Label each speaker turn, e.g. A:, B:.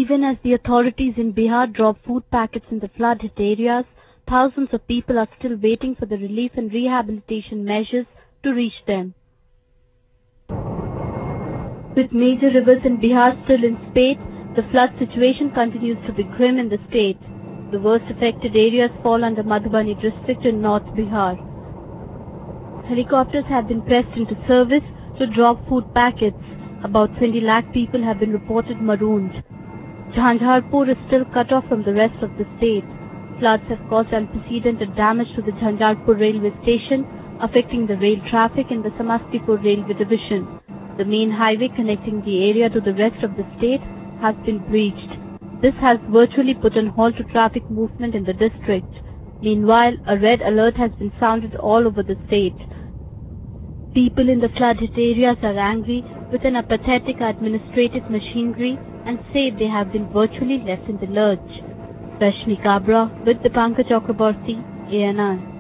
A: Even as the authorities in Bihar drop food packets in the flood-hit areas, thousands of people are still waiting for the relief and rehabilitation measures to reach them. With major rivers in Bihar still in spate, the flood situation continues to be grim in the state. The worst affected areas fall under Madhubani district in North Bihar. Helicopters have been pressed into service to drop food packets. About 20 lakh people have been reported marooned. Jhanjharpur is still cut off from the rest of the state. Floods have caused unprecedented damage to the Jhanjharpur railway station, affecting the rail traffic in the Samastipur railway division. The main highway connecting the area to the rest of the state has been breached. This has virtually put on halt to traffic movement in the district. Meanwhile, a red alert has been sounded all over the state. People in the flood-hit areas are angry with an apathetic administrative machinery and say they have been virtually left in the lurch. Rashmi Kabra with Dipankar Chakraborty, ANI.